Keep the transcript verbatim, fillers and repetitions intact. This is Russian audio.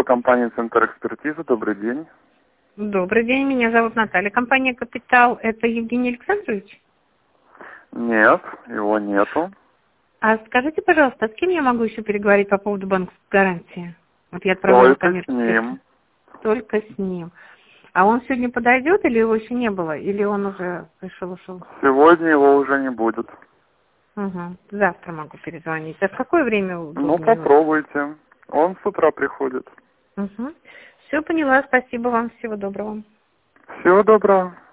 компания «Центр экспертизы». Добрый день. Добрый день, меня зовут Наталья. Компания «Капитал». Это Евгений Александрович? Нет, его нету. А скажите, пожалуйста, с кем я могу еще переговорить по поводу банковской гарантии? Вот я отправила Только с коммерческое. ним. Только с ним. А он сегодня подойдет или его еще не было? Или он уже пришел, ушел? Сегодня его уже не будет. Угу. Завтра могу перезвонить. А в какое время удобнее? Ну, попробуйте. Он с утра приходит. Угу. Все поняла. Спасибо вам. Всего доброго. Всего доброго.